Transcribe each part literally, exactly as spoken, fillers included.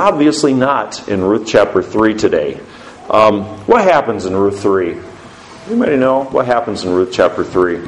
obviously not in Ruth chapter three today. Um, what happens in Ruth three? Anybody know what happens in Ruth chapter three?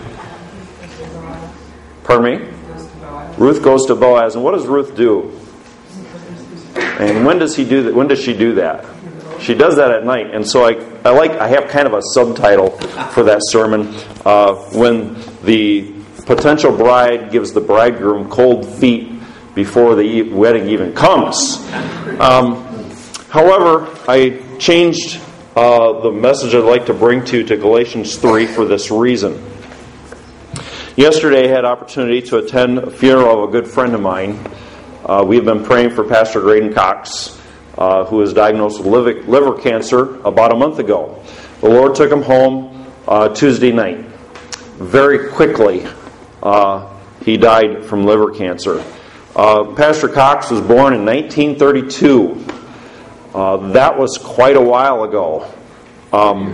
Pardon me? Ruth goes to Boaz, and what does Ruth do? And when does he do that? When does she do that? She does that at night, and so I, I like. I have kind of a subtitle for that sermon. Uh, when the potential bride gives the bridegroom cold feet before the wedding even comes. Um, however, I changed uh, the message I'd like to bring to you to Galatians three for this reason. Yesterday, I had opportunity to attend a funeral of a good friend of mine. Uh, we've been praying for Pastor Graydon Cox, uh, who was diagnosed with liver, liver cancer about a month ago. The Lord took him home uh, Tuesday night. Very quickly, uh, he died from liver cancer. Uh, Pastor Cox was born in nineteen thirty-two. Uh, that was quite a while ago. Um,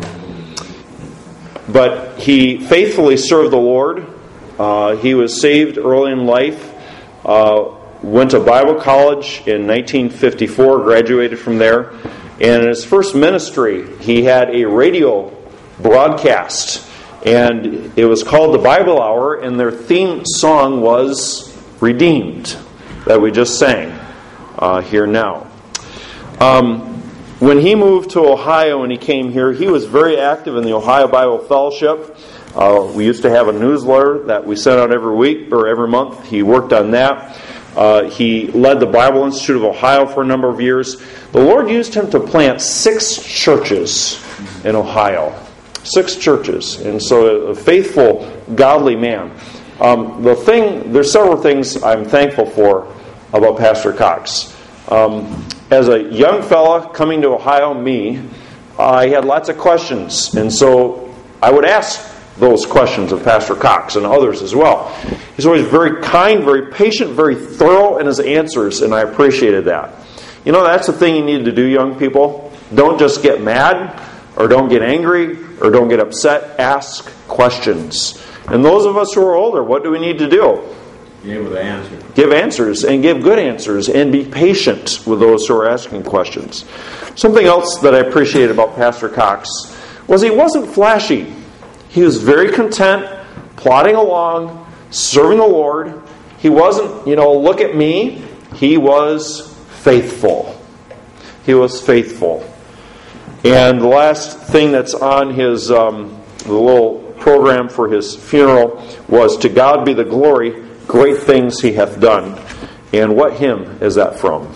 but he faithfully served the Lord. Uh, he was saved early in life. Uh, went to Bible college in nineteen fifty-four, graduated from there. And in his first ministry, he had a radio broadcast. And it was called the Bible Hour, and their theme song was Redeemed, that we just sang uh, here now. Um, when he moved to Ohio and he came here, he was very active in the Ohio Bible Fellowship. Uh, we used to have a newsletter that we sent out every week or every month. He worked on that. Uh, he led the Bible Institute of Ohio for a number of years. The Lord used him to plant six churches in Ohio. Six churches. And so a faithful, godly man. Um, the thing, there's several things I'm thankful for about Pastor Cox. Um, as a young fella coming to Ohio, me, I had lots of questions. And so I would ask those questions of Pastor Cox and others as well. He's always very kind, very patient, very thorough in his answers, and I appreciated that. You know, that's the thing you need to do, young people. Don't just get mad, or don't get angry, or don't get upset. Ask questions. And those of us who are older, what do we need to do? Be able to answer. Give answers, and give good answers, and be patient with those who are asking questions. Something else that I appreciated about Pastor Cox was he wasn't flashy. He was very content, plodding along, serving the Lord. He wasn't, you know, look at me. He was faithful. He was faithful. And the last thing that's on his um, the little program for his funeral was, "To God be the glory, great things He hath done." And what hymn is that from?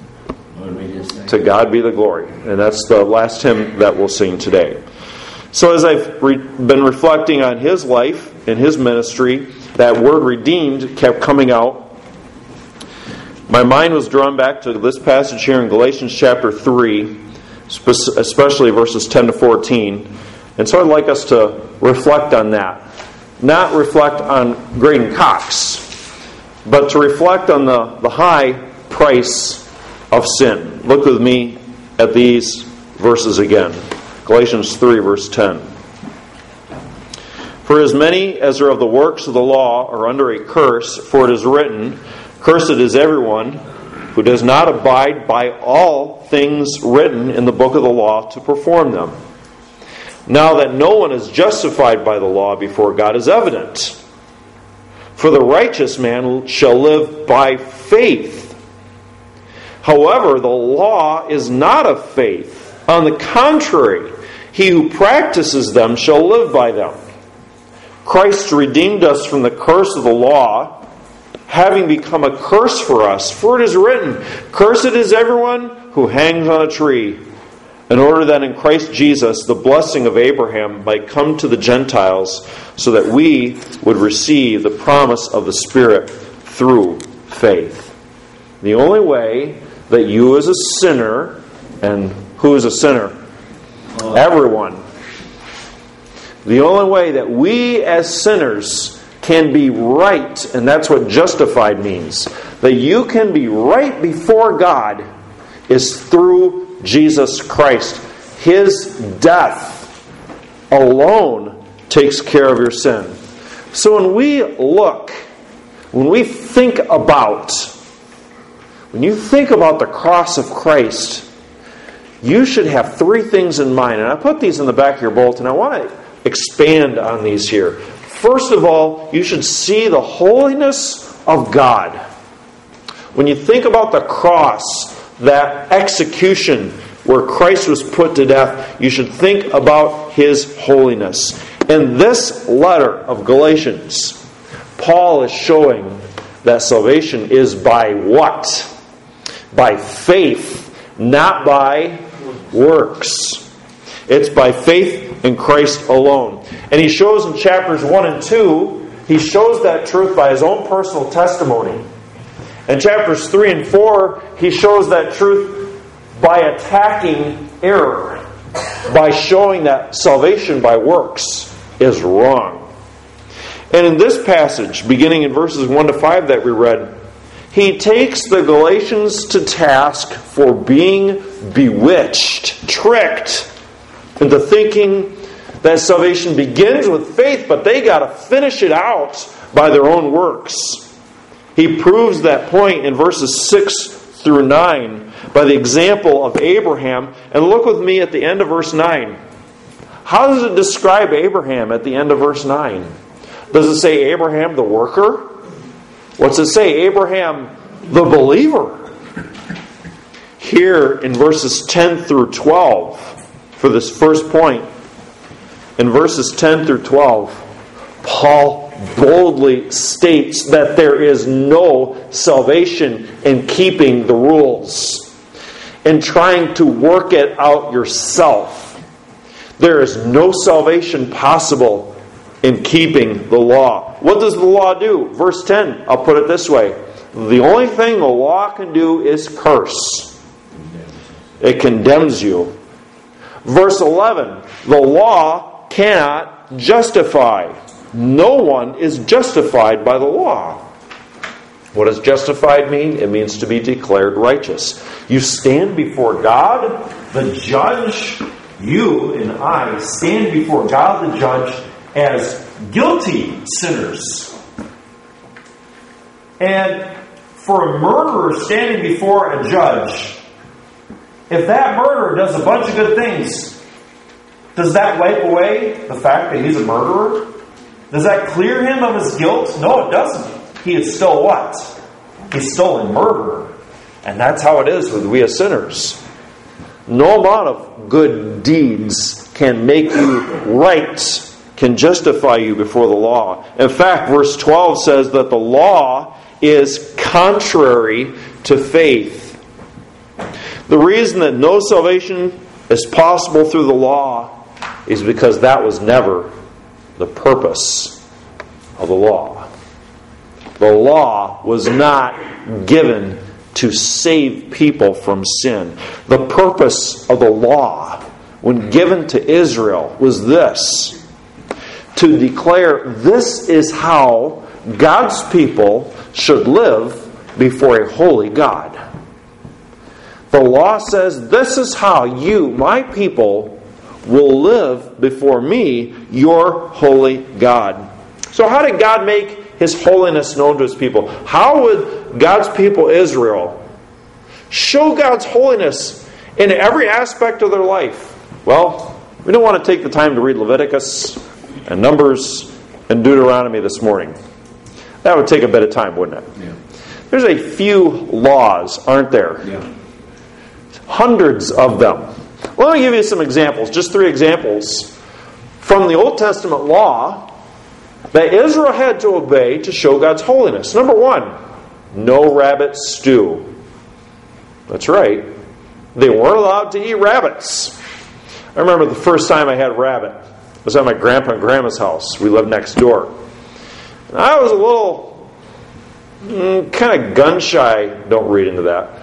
To God be the glory. And that's the last hymn that we'll sing today. So as I've re- been reflecting on his life and his ministry, that word redeemed kept coming out. My mind was drawn back to this passage here in Galatians chapter three, especially verses ten to fourteen. And so I'd like us to reflect on that. Not reflect on Graydon Cox, but to reflect on the, the high price of sin. Look with me at these verses again. Galatians three, verse ten. "For as many as are of the works of the law are under a curse, for it is written, Cursed is everyone who does not abide by all things written in the book of the law to perform them. Now that no one is justified by the law before God is evident. For the righteous man shall live by faith. However, the law is not of faith. On the contrary, he who practices them shall live by them. Christ redeemed us from the curse of the law, having become a curse for us. For it is written, Cursed is everyone who hangs on a tree, in order that in Christ Jesus the blessing of Abraham might come to the Gentiles, so that we would receive the promise of the Spirit through faith." The only way that you as a sinner, and who is a sinner? Everyone. The only way that we as sinners can be right, and that's what justified means, that you can be right before God, is through Jesus Christ. His death alone takes care of your sin. So when we look, when we think about when you think about the cross of Christ, you should have three things in mind. And I put these in the back of your bulletin. I want to expand on these here. First of all, you should see the holiness of God. When you think about the cross, that execution where Christ was put to death, you should think about His holiness. In this letter of Galatians, Paul is showing that salvation is by what? By faith, not by works. It's by faith in Christ alone. And he shows in chapters one and two, he shows that truth by his own personal testimony. In chapters three and four, he shows that truth by attacking error, by showing that salvation by works is wrong. And in this passage, beginning in verses one to five that we read, he takes the Galatians to task for being bewitched, tricked into thinking that salvation begins with faith, but they got to finish it out by their own works. He proves that point in verses six through nine by the example of Abraham. And look with me at the end of verse nine. How does it describe Abraham at the end of verse nine? Does it say Abraham the worker? What's it say? Abraham the believer. Here in verses ten through twelve, for this first point, in verses ten through twelve, Paul boldly states that there is no salvation in keeping the rules, in trying to work it out yourself. There is no salvation possible in keeping the law. What does the law do? Verse ten, I'll put it this way. The only thing the law can do is curse. It condemns you. Verse eleven, the law cannot justify. No one is justified by the law. What does justified mean? It means to be declared righteous. You stand before God, the judge. You and I stand before God, the judge, as guilty sinners. And for a murderer standing before a judge, if that murderer does a bunch of good things, does that wipe away the fact that he's a murderer? Does that clear him of his guilt? No, it doesn't. He is still what? He's still a murderer. And that's how it is with we as sinners. No amount of good deeds can make you right, can justify you before the law. In fact, verse twelve says that the law is contrary to faith. The reason that no salvation is possible through the law is because that was never the purpose of the law. The law was not given to save people from sin. The purpose of the law, when given to Israel, was this: to declare this is how God's people should live before a holy God. The law says this is how you, my people, will live before me, your holy God. So how did God make His holiness known to His people? How would God's people Israel show God's holiness in every aspect of their life? Well, we don't want to take the time to read Leviticus and Numbers and Deuteronomy this morning. That would take a bit of time, wouldn't it? Yeah. There's a few laws, aren't there? Yeah. Hundreds of them. Well, let me give you some examples, just three examples from the Old Testament law that Israel had to obey to show God's holiness. Number one, no rabbit stew. That's right. They weren't allowed to eat rabbits. I remember the first time I had rabbit. It was at my grandpa and grandma's house. We lived next door. And I was a little mm, kind of gun-shy, don't read into that,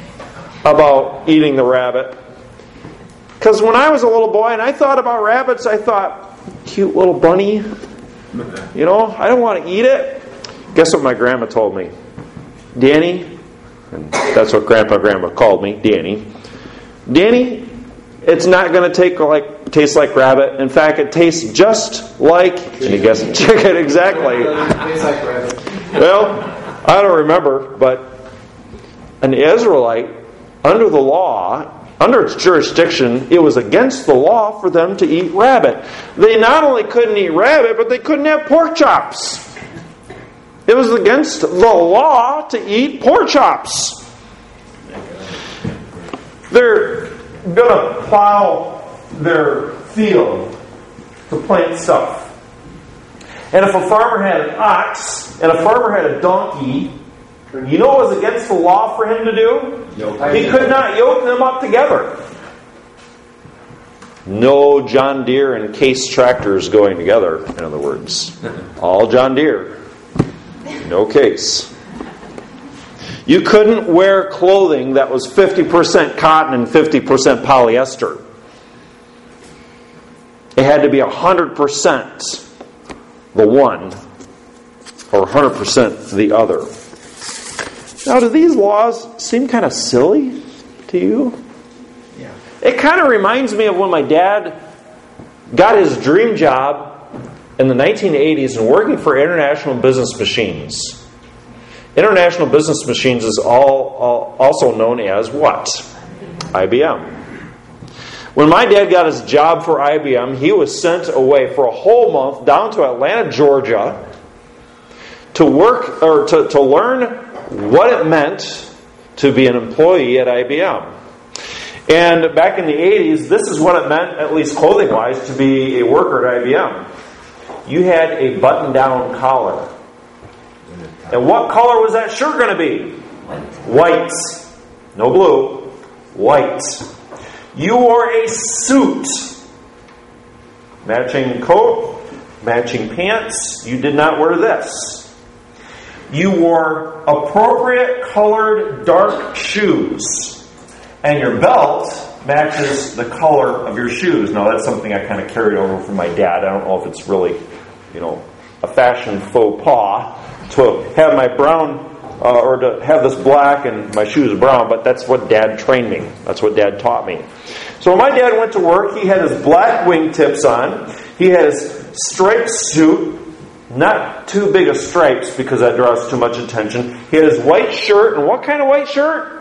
about eating the rabbit. Because when I was a little boy and I thought about rabbits, I thought, cute little bunny. You know, I don't want to eat it. Guess what my grandma told me? Danny, and that's what Grandpa and Grandma called me, Danny. Danny, it's not going to take like taste like rabbit. In fact, it tastes just like, and you guess chicken, exactly. Tastes like rabbit. Well, I don't remember, but an Israelite, under the law, under its jurisdiction, it was against the law for them to eat rabbit. They not only couldn't eat rabbit, but they couldn't have pork chops. It was against the law to eat pork chops. They're going to plow their field to plant stuff. And if a farmer had an ox and a farmer had a donkey, you know what was against the law for him to do? He could not yoke them up together. No John Deere and Case tractors going together, in other words. All John Deere. No Case. You couldn't wear clothing that was fifty percent cotton and fifty percent polyester. It had to be one hundred percent the one or one hundred percent the other. Now, do these laws seem kind of silly to you? Yeah. It kind of reminds me of when my dad got his dream job in the nineteen eighties and working for International Business Machines. International Business Machines is all, all also known as what? I B M. When my dad got his job for I B M, he was sent away for a whole month down to Atlanta, Georgia, to work or to, to learn what it meant to be an employee at I B M. And back in the eighties, this is what it meant, at least clothing-wise, to be a worker at I B M. You had a button-down collar. And what color was that shirt going to be? White. No blue. White. You wore a suit. Matching coat, matching pants. You did not wear this. You wore appropriate colored dark shoes. And your belt matches the color of your shoes. Now that's something I kind of carried over from my dad. I don't know if it's really, you know, a fashion faux pas to have my brown, uh, or to have this black and my shoes brown, but that's what Dad trained me. That's what Dad taught me. So when my dad went to work, he had his black wingtips on. He had his striped suit. Not too big of stripes because that draws too much attention. He had his white shirt. And what kind of white shirt?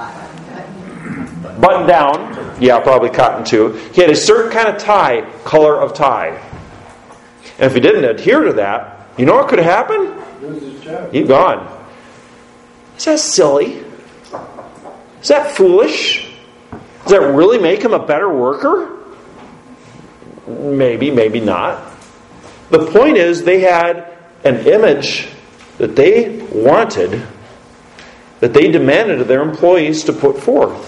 Button down. Yeah, probably cotton too. He had a certain kind of tie, color of tie. And if he didn't adhere to that, you know what could happen? Lose his job. He'd gone. Is that silly? Is that foolish? Does that really make him a better worker? Maybe, maybe not. The point is, they had an image that they wanted, that they demanded of their employees to put forth.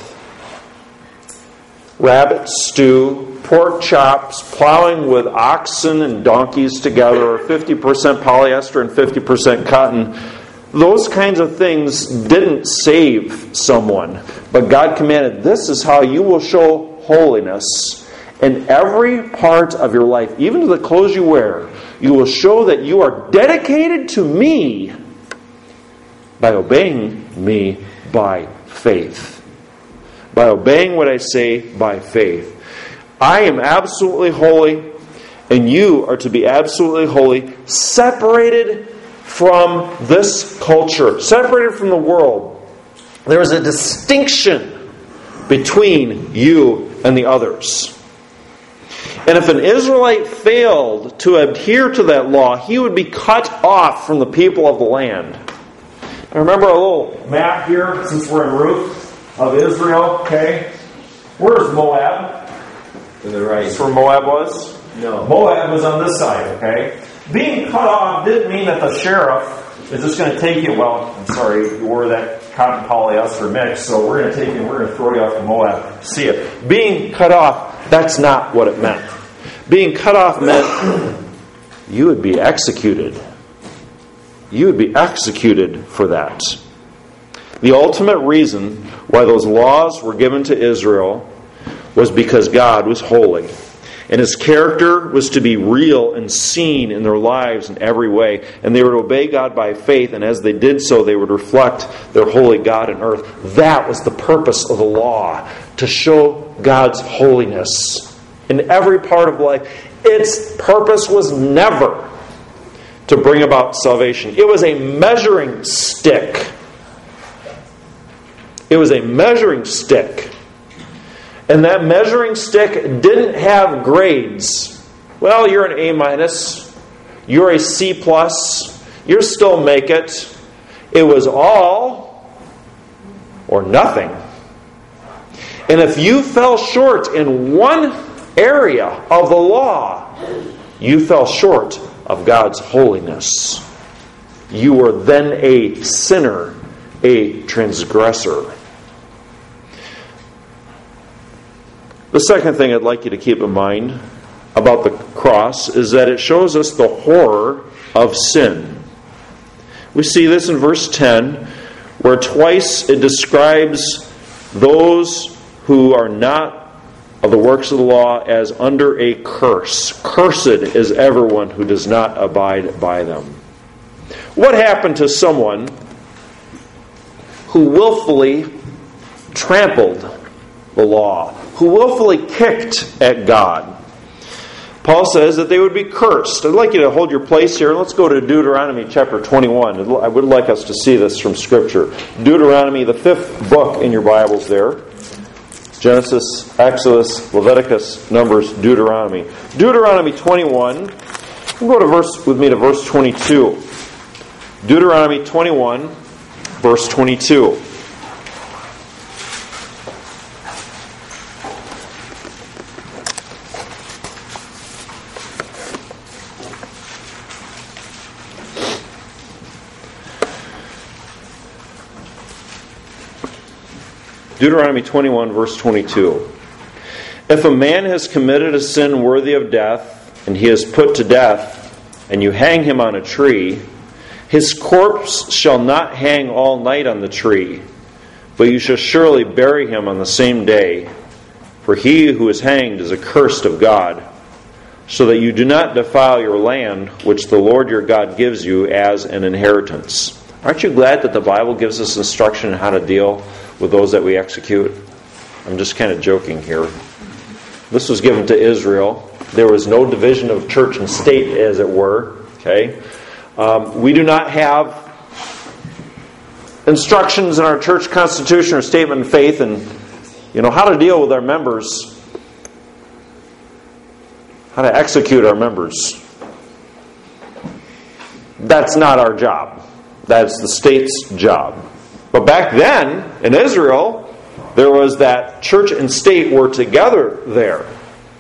Rabbit stew, pork chops, plowing with oxen and donkeys together, fifty percent polyester and fifty percent cotton. Those kinds of things didn't save someone. But God commanded, this is how you will show holiness. In every part of your life, even to the clothes you wear, you will show that you are dedicated to me by obeying me by faith. By obeying what I say by faith. I am absolutely holy, and you are to be absolutely holy, separated from this culture, separated from the world. There is a distinction between you and the others. And if an Israelite failed to adhere to that law, he would be cut off from the people of the land. Now remember a little map here, since we're in Ruth, of Israel, okay? Where's Moab? To the right. That's where Moab was? No. Moab was on this side, okay? Being cut off didn't mean that the sheriff is just going to take you, well, I'm sorry, you wore that cotton polyester mix, so we're going to take you and we're going to throw you off to Moab. See it. Being cut off, that's not what it meant. Being cut off meant you would be executed. You would be executed for that. The ultimate reason why those laws were given to Israel was because God was holy. And His character was to be real and seen in their lives in every way. And they were to obey God by faith. And as they did so, they would reflect their holy God in earth. That was the purpose of the law. To show God's holiness in every part of life. Its purpose was never to bring about salvation. It was a measuring stick. It was a measuring stick. And that measuring stick didn't have grades. Well, you're an A minus. You're a C plus. You still make it. It was all or nothing. And if you fell short in one area of the law, you fell short of God's holiness. You were then a sinner, a transgressor. The second thing I'd like you to keep in mind about the cross is that it shows us the horror of sin. We see this in verse ten, where twice it describes those who are not of the works of the law as under a curse. Cursed is everyone who does not abide by them. What happened to someone who willfully trampled the law, who willfully kicked at God? Paul says that they would be cursed. I'd like you to hold your place here. Let's go to Deuteronomy chapter twenty-one. I would like us to see this from Scripture. Deuteronomy, the fifth book in your Bibles there. Genesis, Exodus, Leviticus, Numbers, Deuteronomy. Deuteronomy twenty-one. Go to verse with me to verse twenty-two. Deuteronomy twenty-one, verse twenty-two. Deuteronomy twenty-one, verse twenty-two. If a man has committed a sin worthy of death, and he is put to death, and you hang him on a tree, his corpse shall not hang all night on the tree, but you shall surely bury him on the same day. For he who is hanged is accursed of God, so that you do not defile your land, which the Lord your God gives you as an inheritance. Aren't you glad that the Bible gives us instruction on how to deal with those that we execute? I'm just kind of joking here. This was given to Israel. There was no division of church and state, as it were. Okay, um, we do not have instructions in our church constitution or statement of faith, and you know how to deal with our members, how to execute our members. That's not our job. That's the state's job. But back then, in Israel, there was that church and state were together there.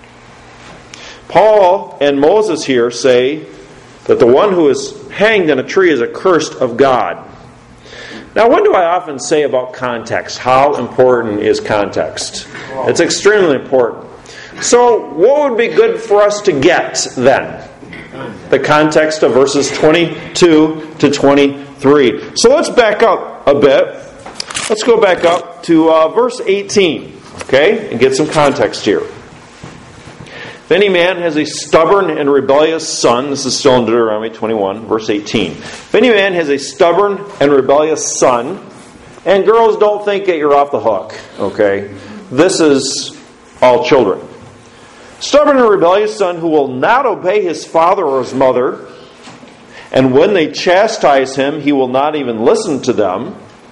Paul and Moses here say that the one who is hanged on a tree is accursed of God. Now, what do I often say about context? How important is context? It's extremely important. So, what would be good for us to get then? The context of verses twenty-two to twenty-three. So let's back up a bit. Let's go back up to uh, verse eighteen, okay, and get some context here. If any man has a stubborn and rebellious son, this is still in Deuteronomy twenty-one, verse eighteen. If any man has a stubborn and rebellious son, and girls, don't think that you're off the hook, okay? This is all children. Stubborn and rebellious son who will not obey his father or his mother, and when they chastise him, he will not even listen to them.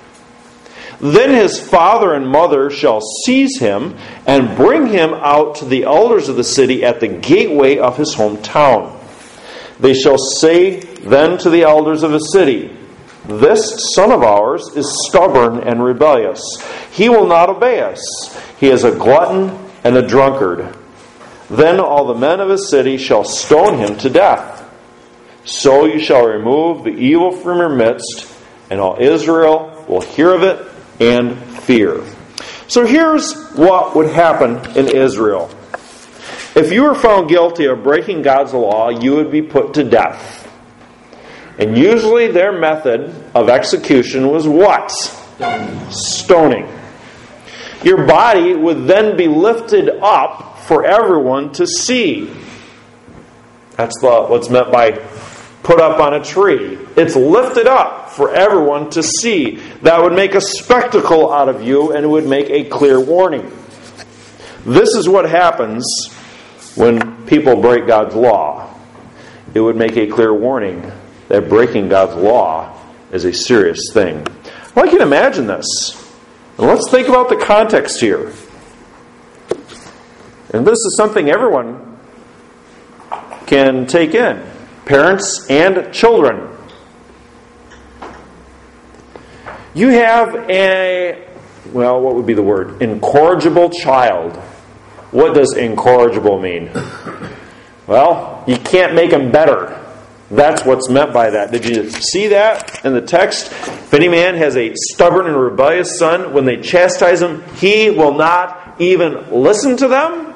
Then his father and mother shall seize him and bring him out to the elders of the city at the gateway of his hometown. They shall say then to the elders of the city, "This son of ours is stubborn and rebellious. He will not obey us. He is a glutton and a drunkard." Then all the men of his city shall stone him to death. So you shall remove the evil from your midst, and all Israel will hear of it and fear. So here's what would happen in Israel. If you were found guilty of breaking God's law, you would be put to death. And usually their method of execution was what? Stoning. Your body would then be lifted up for everyone to see. That's the, what's meant by put up on a tree. It's lifted up for everyone to see. That would make a spectacle out of you, and it would make a clear warning. This is what happens when people break God's law. It would make a clear warning that breaking God's law is a serious thing. I want you to imagine this. And let's think about the context here. And this is something everyone can take in. Parents and children. You have a, well, what would be the word? Incorrigible child. What does incorrigible mean? Well, you can't make him better. That's what's meant by that. Did you see that in the text? If any man has a stubborn and rebellious son, when they chastise him, he will not even listen to them.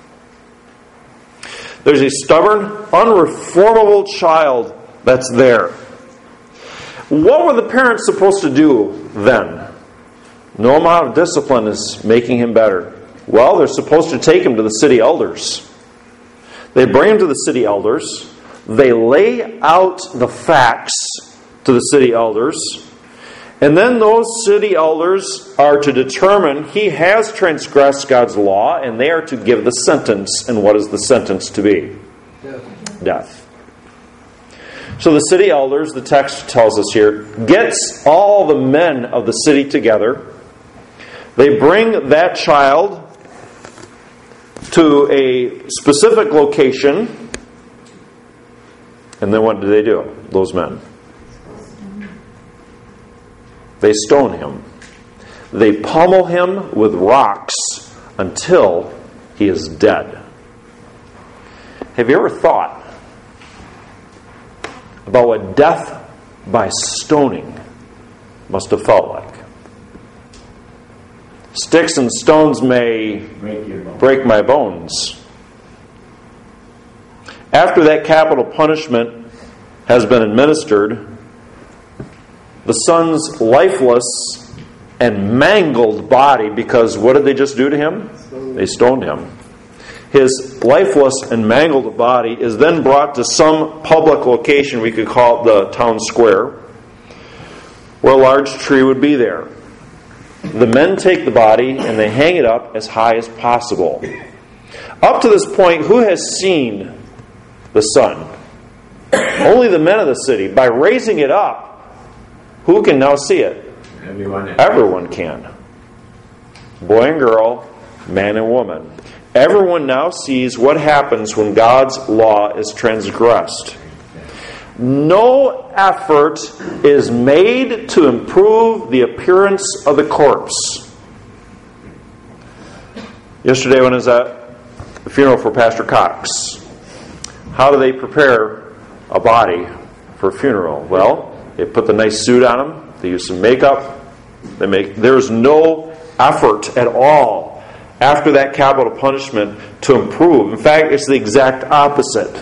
There's a stubborn, unreformable child that's there. What were the parents supposed to do then? No amount of discipline is making him better. Well, they're supposed to take him to the city elders. They bring him to the city elders. They lay out the facts to the city elders. And then those city elders are to determine he has transgressed God's law, and they are to give the sentence. And what is the sentence to be? Death. Death. So the city elders, the text tells us here, gets all the men of the city together. They bring that child to a specific location. And then what do they do, those men? They stone him. They pummel him with rocks until he is dead. Have you ever thought about what death by stoning must have felt like? Sticks and stones may break my bones. After that capital punishment has been administered, the son's lifeless and mangled body, because what did they just do to him? They stoned him. His lifeless and mangled body is then brought to some public location, we could call it the town square, where a large tree would be there. The men take the body and they hang it up as high as possible. Up to this point, who has seen the son? Only the men of the city. By raising it up, who can now see it? Everyone. Everyone can. Boy and girl, man and woman. Everyone now sees what happens when God's law is transgressed. No effort is made to improve the appearance of the corpse. Yesterday when I was at the funeral for Pastor Cox, how do they prepare a body for a funeral? Well, they put the nice suit on him. They use some makeup. They make. There's no effort at all after that capital punishment to improve. In fact, it's the exact opposite.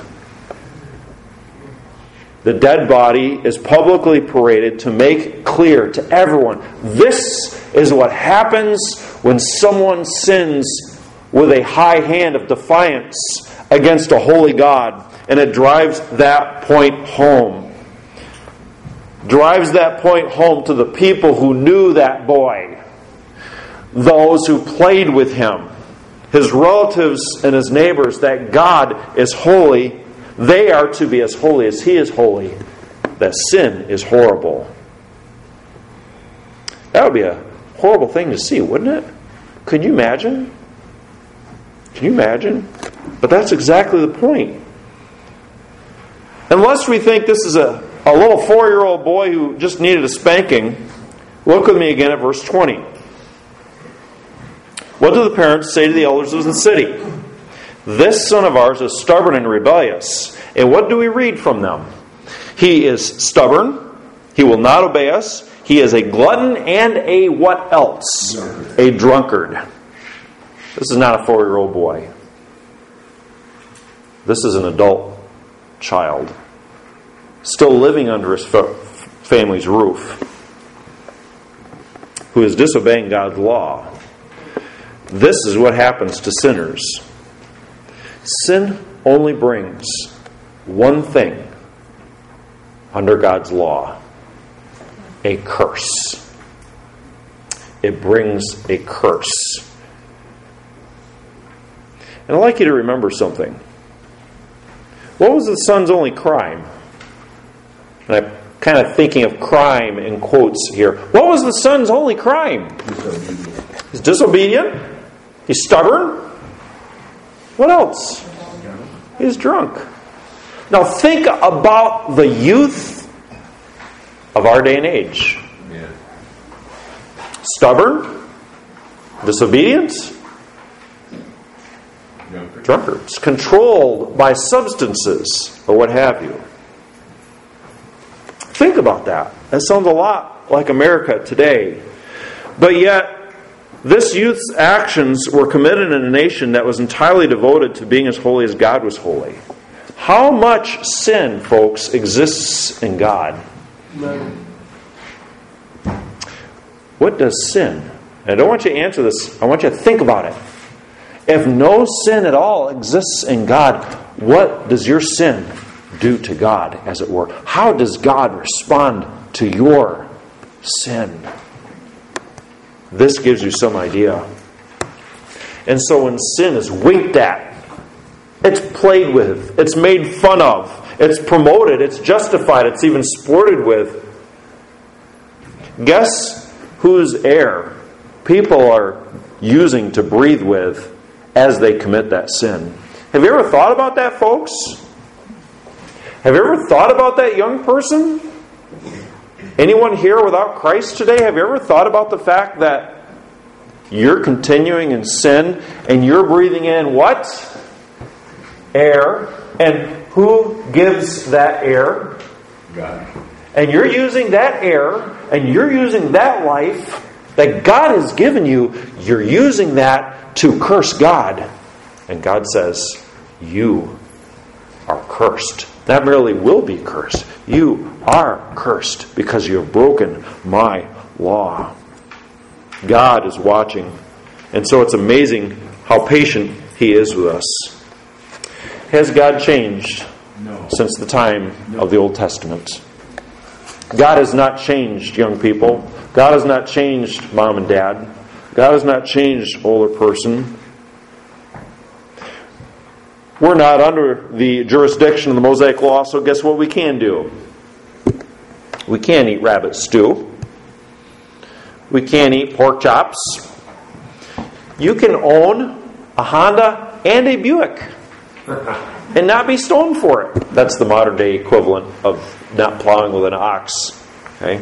The dead body is publicly paraded to make clear to everyone, this is what happens when someone sins with a high hand of defiance against a holy God. And it drives that point home. Drives that point home to the people who knew that boy. Those who played with him. His relatives and his neighbors, that God is holy. They are to be as holy as He is holy. That sin is horrible. That would be a horrible thing to see, wouldn't it? Could you imagine? Can you imagine? But that's exactly the point. Unless we think this is a, a little four-year-old boy who just needed a spanking, look with me again at verse twenty. What do the parents say to the elders of the city? This son of ours is stubborn and rebellious. And what do we read from them? He is stubborn. He will not obey us. He is a glutton and a what else? A drunkard. This is not a four-year-old boy. This is an adult child. Still living under his family's roof. Who is disobeying God's law. This is what happens to sinners. Sin only brings one thing under God's law. A curse. It brings a curse. And I'd like you to remember something. What was the son's only crime? And I kind of thinking of crime in quotes here. What was the son's only crime? Disobedient. He's disobedient. He's stubborn. What else? He's drunk. Now think about the youth of our day and age. Yeah. Stubborn, disobedient, Younger. drunkards, controlled by substances or what have you. Think about that. That sounds a lot like America today. But yet, this youth's actions were committed in a nation that was entirely devoted to being as holy as God was holy. How much sin, folks, exists in God? None. What does sin? And I don't want you to answer this. I want you to think about it. If no sin at all exists in God, what does your sin do to God, as it were? How does God respond to your sin? This gives you some idea. And so when sin is winked at, it's played with, it's made fun of, it's promoted, it's justified, it's even sported with. Guess whose air people are using to breathe with as they commit that sin? Have you ever thought about that, folks? Have you ever thought about that, young person? Anyone here without Christ today, have you ever thought about the fact that you're continuing in sin and you're breathing in what? Air. And who gives that air? God. And you're using that air and you're using that life that God has given you, you're using that to curse God. And God says, you are cursed. Not merely will be cursed, you are cursed because you have broken my law. God is watching. And so it's amazing how patient He is with us. Has God changed No. since the time of the Old Testament? God has not changed, young people. God has not changed, mom and dad. God has not changed, older person. We're not under the jurisdiction of the Mosaic Law, so guess what we can do? We can't eat rabbit stew. We can't eat pork chops. You can own a Honda and a Buick and not be stoned for it. That's the modern day equivalent of not plowing with an ox. Okay?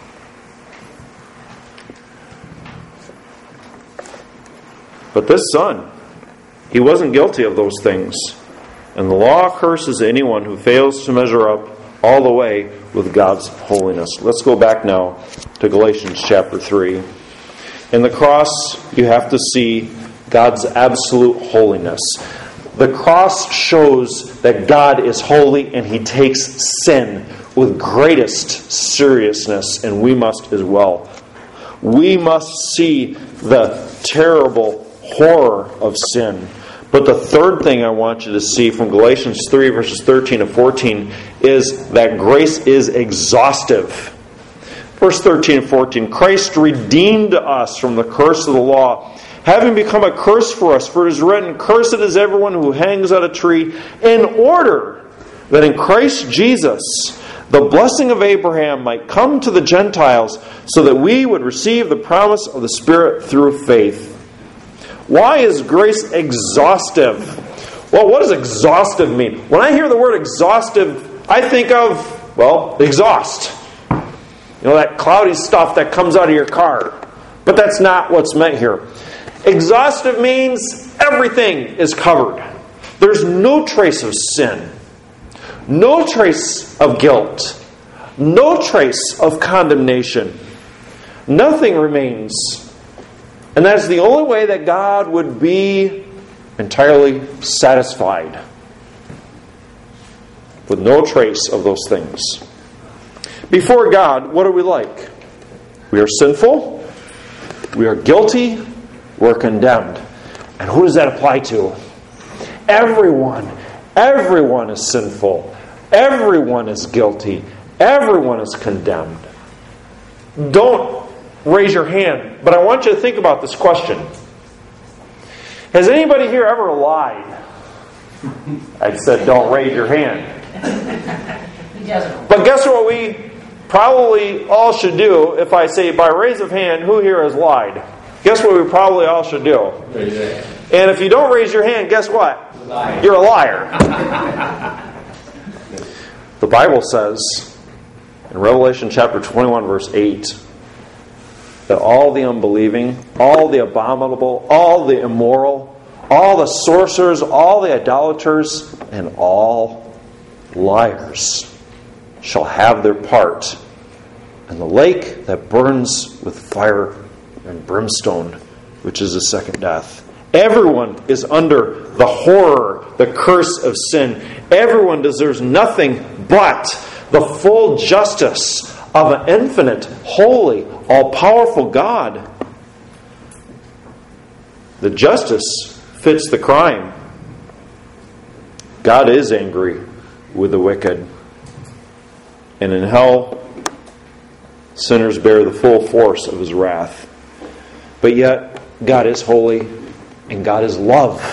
But this son, he wasn't guilty of those things. And the law curses anyone who fails to measure up all the way with God's holiness. Let's go back now to Galatians chapter three. In the cross, you have to see God's absolute holiness. The cross shows that God is holy and He takes sin with greatest seriousness, and we must as well. We must see the terrible horror of sin. But the third thing I want you to see from Galatians three, verses thirteen to fourteen, is that grace is exhaustive. Verse thirteen and fourteen, Christ redeemed us from the curse of the law, having become a curse for us. For it is written, cursed is everyone who hangs on a tree, in order that in Christ Jesus the blessing of Abraham might come to the Gentiles, so that we would receive the promise of the Spirit through faith. Why is grace exhaustive? Well, what does exhaustive mean? When I hear the word exhaustive, I think of, well, exhaust. You know, that cloudy stuff that comes out of your car. But that's not what's meant here. Exhaustive means everything is covered. There's no trace of sin. No trace of guilt. No trace of condemnation. Nothing remains. And that's the only way that God would be entirely satisfied. With no trace of those things. Before God, what are we like? We are sinful. We are guilty. We're condemned. And who does that apply to? Everyone. Everyone is sinful. Everyone is guilty. Everyone is condemned. Don't raise your hand, but I want you to think about this question. Has anybody here ever lied? I said don't raise your hand. He doesn't. But guess what we probably all should do, if I say by raise of hand, who here has lied? Guess what we probably all should do? And if you don't raise your hand, guess what? Liar. You're a liar. The Bible says in Revelation chapter twenty-one, verse eight, that all the unbelieving, all the abominable, all the immoral, all the sorcerers, all the idolaters, and all liars shall have their part in the lake that burns with fire and brimstone, which is the second death. Everyone is under the horror, the curse of sin. Everyone deserves nothing but the full justice of an infinite, holy, all-powerful God. The justice fits the crime. God is angry with the wicked. And in hell, sinners bear the full force of His wrath. But yet, God is holy and God is love.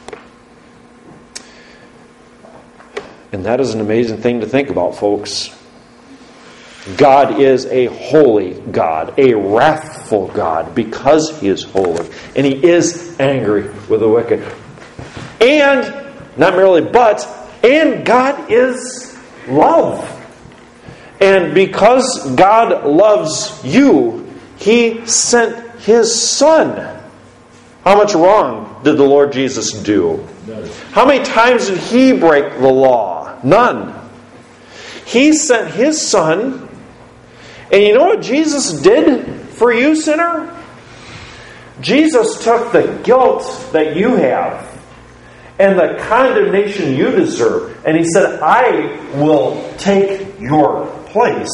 And that is an amazing thing to think about, folks. God is a holy God, a wrathful God, because He is holy. And He is angry with the wicked. And, not merely but, and God is love. And because God loves you, He sent His Son. How much wrong did the Lord Jesus do? None. How many times did He break the law? None. He sent His Son. And you know what Jesus did for you, sinner? Jesus took the guilt that you have and the condemnation you deserve, and He said, I will take your place.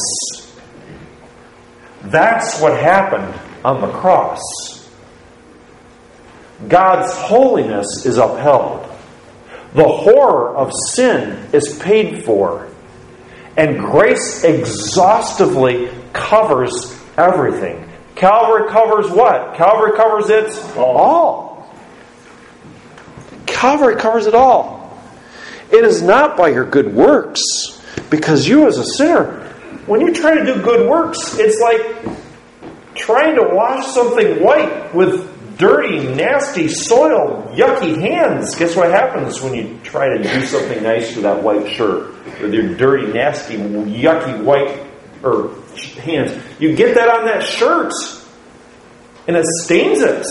That's what happened on the cross. God's holiness is upheld. The horror of sin is paid for. And grace exhaustively covers everything. Calvary covers what? Calvary covers it all. Calvary covers it all. It is not by your good works, because you as a sinner, when you try to do good works, it's like trying to wash something white with dirty, nasty, soiled, yucky hands. Guess what happens when you try to do something nice to that white shirt with your dirty, nasty, yucky white or hands? You get that on that shirt, and it stains it.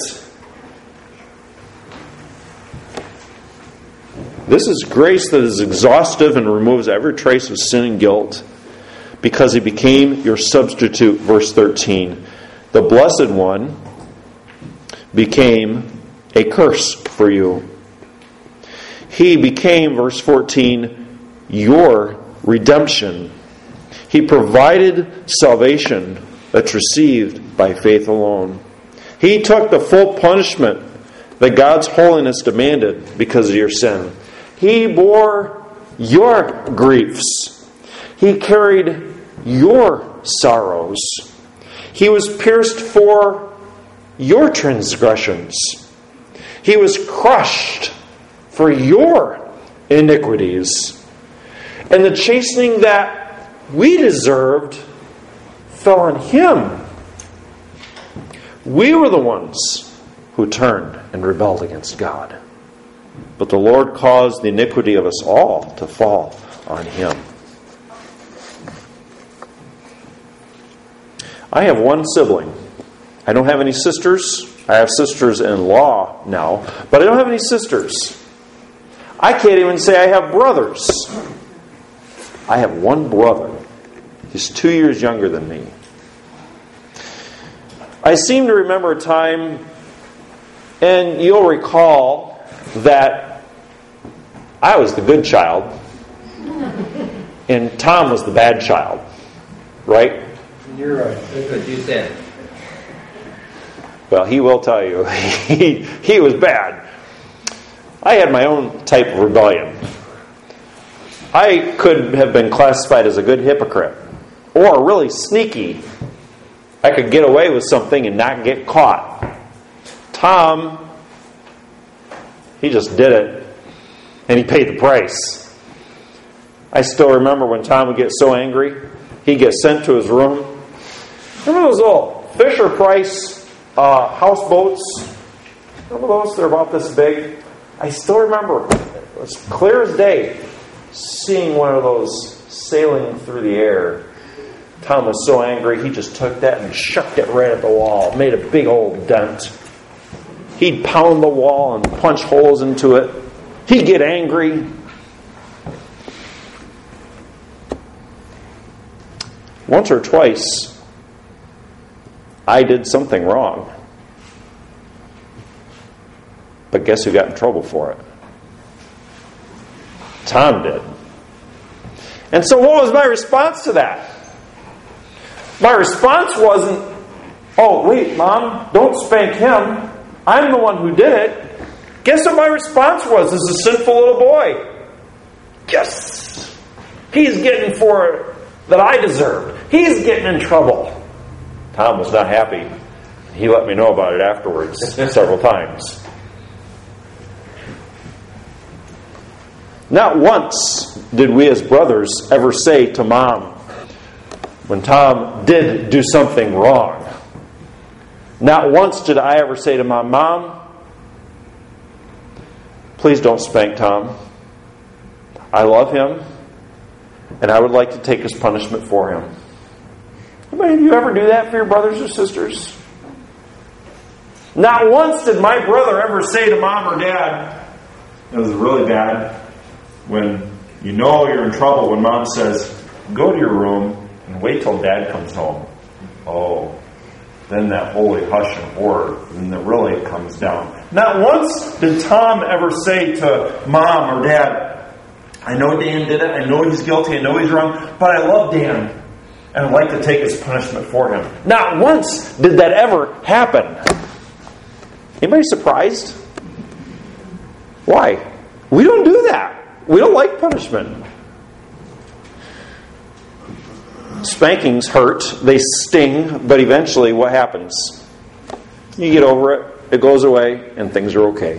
This is grace that is exhaustive and removes every trace of sin and guilt, because He became your substitute. Verse thirteen. The Blessed One became a curse for you. He became, verse fourteen, your redemption. He provided salvation that's received by faith alone. He took the full punishment that God's holiness demanded because of your sin. He bore your griefs. He carried your sorrows. He was pierced for your transgressions. He was crushed for your iniquities. And the chastening that we deserved fell on Him. We were the ones who turned and rebelled against God. But the Lord caused the iniquity of us all to fall on Him. I have one sibling. I don't have any sisters. I have sisters-in-law now, but I don't have any sisters. I can't even say I have brothers. I have one brother. He's two years younger than me. I seem to remember a time, and you'll recall that I was the good child, and Tom was the bad child. Right? You're right. That's what you said. Well, he will tell you. he, he was bad. I had my own type of rebellion. I could have been classified as a good hypocrite, or really sneaky. I could get away with something and not get caught. Tom, he just did it, and he paid the price. I still remember when Tom would get so angry, He gets sent to his room. Remember those little Fisher-Price uh, houseboats? Remember those? They're about this big. I still remember, it was clear as day, seeing one of those sailing through the air. Tom was so angry, he just took that and shucked it right at the wall. Made a big old dent. He'd pound the wall and punch holes into it. He'd get angry. Once or twice, I did something wrong. But guess who got in trouble for it? Tom did. And so what was my response to that? My response wasn't, oh, wait, Mom, don't spank him. I'm the one who did it. Guess what my response was as a sinful little boy? Yes! He's getting for it that I deserved. He's getting in trouble. Tom was not happy. He let me know about it afterwards several times. Not once did we as brothers ever say to Mom, when Tom did do something wrong, not once did I ever say to Mom, Mom, please don't spank Tom. I love him, and I would like to take his punishment for him. Anybody of you ever do that for your brothers or sisters? Not once did my brother ever say to Mom or Dad, it was really bad, when you know you're in trouble, when Mom says, go to your room and wait till Dad comes home. Oh, then that holy hush and horror, and it really comes down. Not once did Tom ever say to Mom or Dad, I know Dan did it, I know he's guilty, I know he's wrong, but I love Dan, and I'd like to take his punishment for him. Not once did that ever happen. Anybody surprised? Why? We don't do that. We don't like punishment. Spankings hurt. They sting. But eventually, what happens? You get over it. It goes away. And things are okay.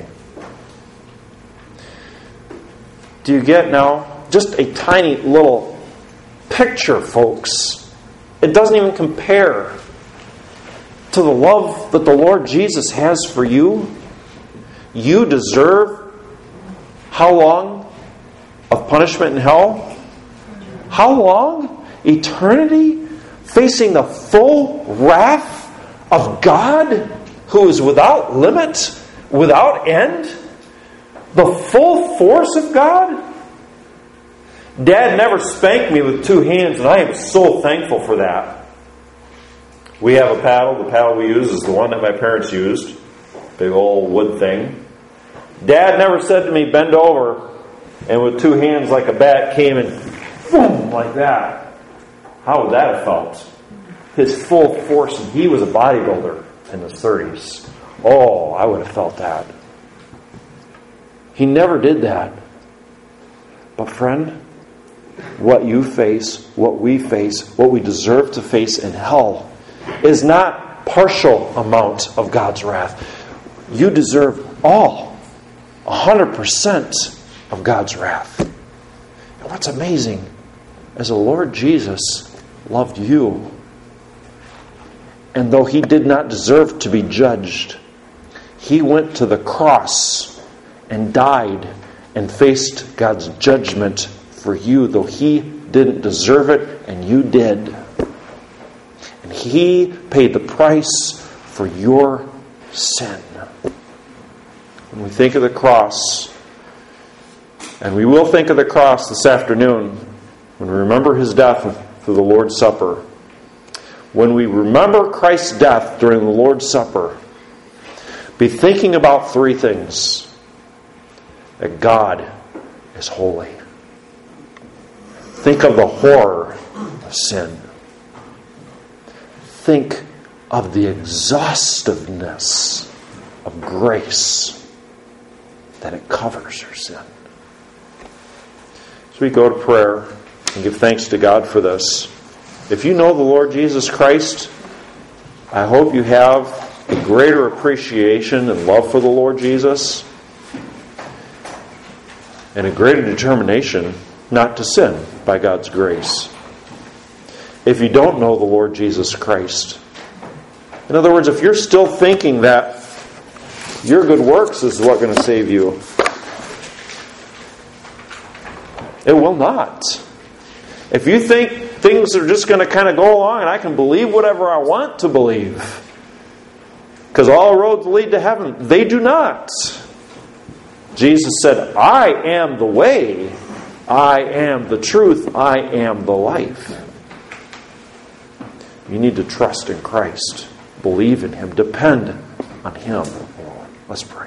Do you get now? Just a tiny little picture, folks. It doesn't even compare to the love that the Lord Jesus has for you. You deserve how long of punishment in hell? How long? Eternity? Facing the full wrath of God, who is without limit, without end? The full force of God? Dad never spanked me with two hands, and I am so thankful for that. We have a paddle. The paddle we use is the one that my parents used. Big old wood thing. Dad never said to me, bend over, and with two hands like a bat came and boom, like that. How would that have felt? His full force, and he was a bodybuilder in his thirties. Oh, I would have felt that. He never did that. But friend, what you face, what we face, what we deserve to face in hell is not partial amount of God's wrath. You deserve all, one hundred percent of God's wrath. And what's amazing is the Lord Jesus loved you. And though He did not deserve to be judged, He went to the cross and died and faced God's judgment for you, though He didn't deserve it and you did. And He paid the price for your sin. When we think of the cross, and we will think of the cross this afternoon, when we remember His death through the Lord's Supper, when we remember Christ's death during the Lord's Supper, be thinking about three things. That God is holy. Think of the horror of sin. Think of the exhaustiveness of grace, that it covers your sin. So we go to prayer and give thanks to God for this. If you know the Lord Jesus Christ, I hope you have a greater appreciation and love for the Lord Jesus, and a greater determination not to sin by God's grace. if you don't know the Lord Jesus Christ. In other words, if you're still thinking that your good works is what going to save you, it will not. If you think things are just going to kind of go along and I can believe whatever I want to believe, because all roads lead to heaven, they do not. Jesus said, I am the way, I am the truth, I am the life. You need to trust in Christ, believe in Him, depend on Him. Let's pray.